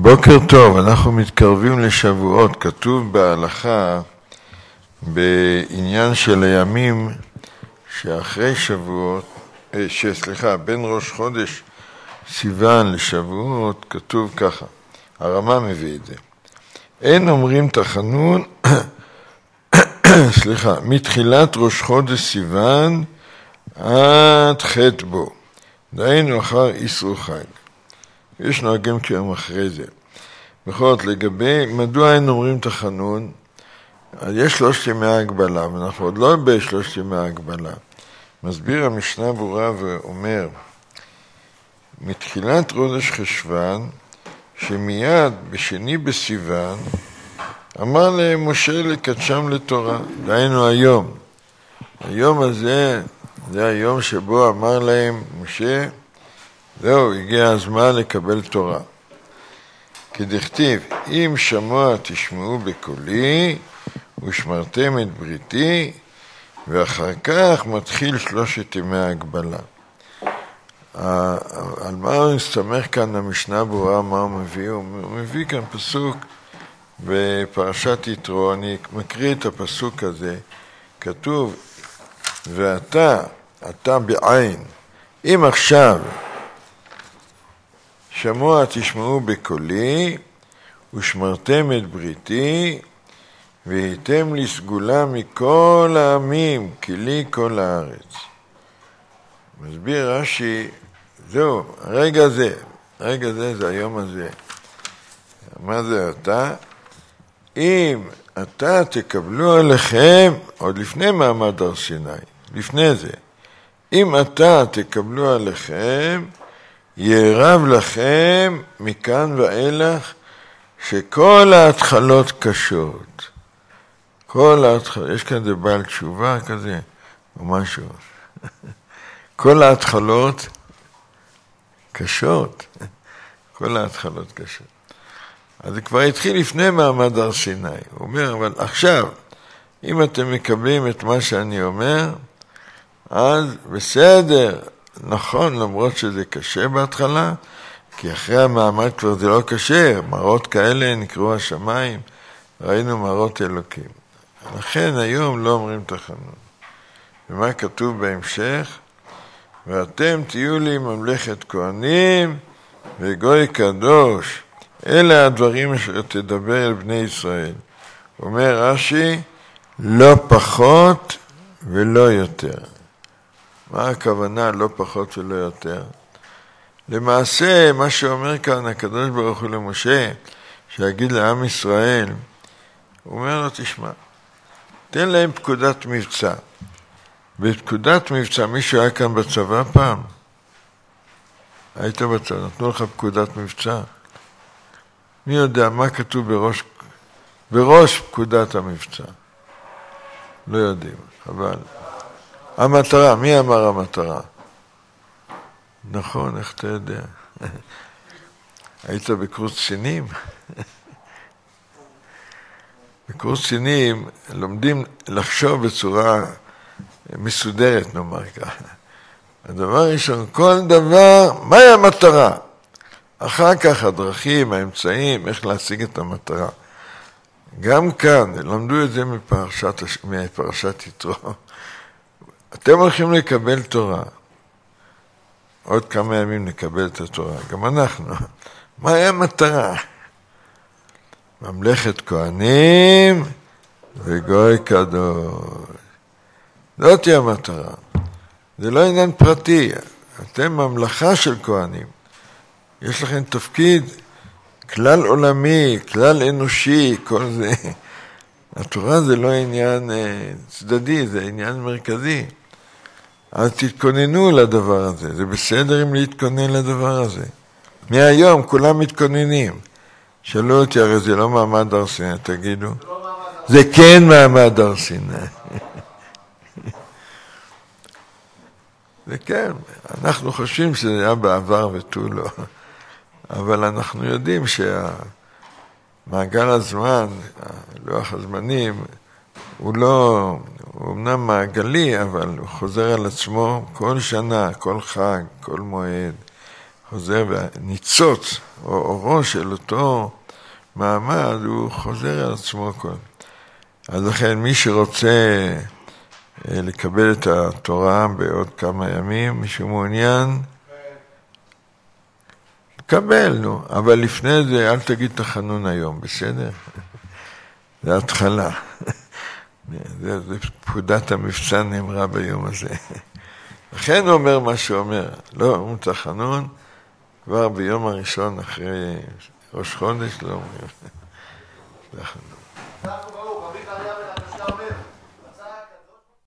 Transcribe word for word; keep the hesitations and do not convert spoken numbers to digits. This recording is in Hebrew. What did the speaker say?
בוקר טוב, אנחנו מתקרבים לשבועות. כתוב בהלכה בעניין של הימים שאחרי שבועות, שסליחה, בין ראש חודש סיוון לשבועות, כתוב ככה, הרמה מביא את זה. אין אומרים תחנון, סליחה, מתחילת ראש חודש סיוון עד ח' בו, דהיינו אחר איסרו חג. יש נוהגים כיום אחרי זה. בכל זאת, לגבי, מדוע אין אומרים תחנון? יש שלושת ימי ההגבלה, ואנחנו עוד לא בשלושת ימי ההגבלה. מסביר המשנה ברורה ואומר, מתחילת חודש חשוון, שמיד בשני בסיוון, אמר להם משה לקדשם לתורה, דהיינו היום. היום הזה, זה היום שבו אמר להם משה, זהו, הגיע הזמן לקבל תורה. כדכתיב, אם שמוע תשמעו בקולי, ושמרתם את בריתי, ואחר כך מתחיל שלושת ימי ההגבלה. על מה הוא מסתמך כאן המשנה ברורה, מה הוא מביא? הוא מביא כאן פסוק בפרשת יתרו, אני מקריא את הפסוק הזה, כתוב, ואתה, אתה בעין, אם עכשיו, שמוע תשמעו בקולי, ושמרתם את בריתי, והייתם לי סגולה מכל העמים, כי לי כל הארץ. מסביר רש"י, זהו, הרגע הזה, הרגע הזה זה היום הזה. מה זה אתה? אם אתה תקבלו עליכם, עוד לפני מעמד הר סיני, לפני זה, אם אתה תקבלו עליכם, יערב לכם מכאן ואילך שכל ההתחלות קשות. כל ההתחלות, יש כאן זה בעל תשובה כזה, או משהו. כל ההתחלות קשות. כל ההתחלות קשות. אז זה כבר התחיל לפני מעמד הר סיני. הוא אומר, אבל עכשיו, אם אתם מקבלים את מה שאני אומר, אז בסדר, נכון, למרות שזה קשה בהתחלה, כי אחרי המעמד כבר זה לא קשה, מראות כאלה נקראו השמיים, ראינו מראות אלוקים. לכן היום לא אומרים תחנון. ומה כתוב בהמשך? ואתם תהיו לי ממלכת כהנים וגוי קדוש. אלה הדברים אשר תדבר אל בני ישראל. אומר רש"י, לא פחות ולא יותר. מה הכוונה לא פחות ולא יותר? למעשה, מה שאומר כאן הקדוש ברוך הוא למשה, שיגיד לעם ישראל, הוא אומר לו, תשמע, תן להם פקודת מבצע. בפקודת מבצע, מישהו היה כאן בצבא פעם? היית בצבא, נתנו לך פקודת מבצע. מי יודע מה כתוב בראש, בראש פקודת המבצע? לא יודעים, אבל... המטרה, מי אמר המטרה? נכון, איך אתה יודע? היית בקורס קצינים? בקורס קצינים לומדים לחשוב בצורה מסודרת, נאמר ככה. הדבר ראשון, כל דבר, מהי המטרה? אחר כך הדרכים, האמצעים, איך להשיג את המטרה. גם כאן, למדו את זה מפרשת, מפרשת יתרו. אתם הולכים לקבל תורה. עוד כמה ימים נקבל את התורה. גם אנחנו. מה היה המטרה? ממלכת כהנים וגוי קדוש. זאת היא המטרה. זה לא עניין פרטי. אתם ממלכה של כהנים. יש לכם תפקיד כלל עולמי, כלל אנושי, כל זה. התורה זה לא עניין צדדי, זה עניין מרכזי. אז תתכוננו לדבר הזה. זה בסדר אם להתכונן לדבר הזה. מהיום כולם מתכוננים. שאלו אותי, הרי זה לא מעמד הר סיני, תגידו. זה כן מעמד הר סיני. זה כן. אנחנו חושבים שזה היה בעבר ותו לא. אבל אנחנו יודעים שהמעגל הזמן, לוח הזמנים, הוא לא, הוא אמנם מעגלי, אבל הוא חוזר על עצמו כל שנה, כל חג, כל מועד, חוזר והניצוץ, או אורו של אותו מעמד, הוא חוזר על עצמו כל. אז לכן מי שרוצה לקבל את התורה בעוד כמה ימים, מי שמעוניין, קבל, נו. אבל לפני זה, אל תגיד תחנון היום, בסדר? זה התחלה. זה, זה פקודת המבצע נאמרה ביום הזה. לכן הוא אומר מה שהוא אומר, לא אומרים תחנון, כבר ביום הראשון אחרי ראש חודש לא אומרים תחנון.